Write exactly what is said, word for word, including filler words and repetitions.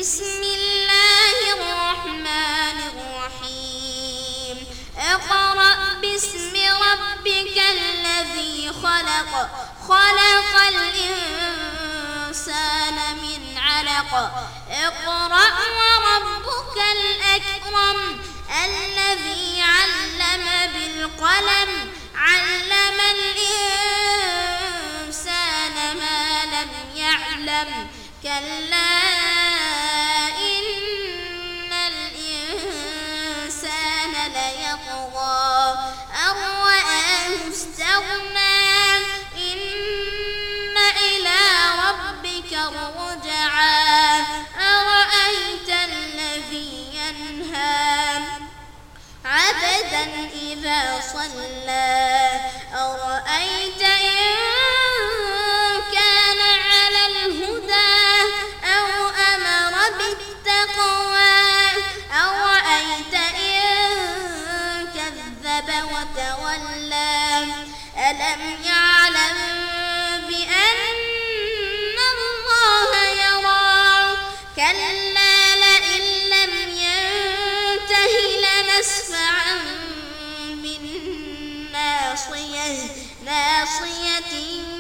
بسم الله الرحمن الرحيم اقرأ باسم ربك الذي خلق خلق الإنسان من علق اقرأ وربك الأكرم الذي علم بالقلم علم الإنسان ما لم يعلم كلا إن الإنسان ليطغى أن رآه استغنى إن إلى ربك الرجعى أرأيت الذي ينهى عبدا إذا صلى أرأيت إن كان على الهدى أو أمر بالتقوى أرأيت إن كذب وتولى ألم يعلم بأن الله يرى كلا لئن لم ينته لنسفعا بالناصية ناصية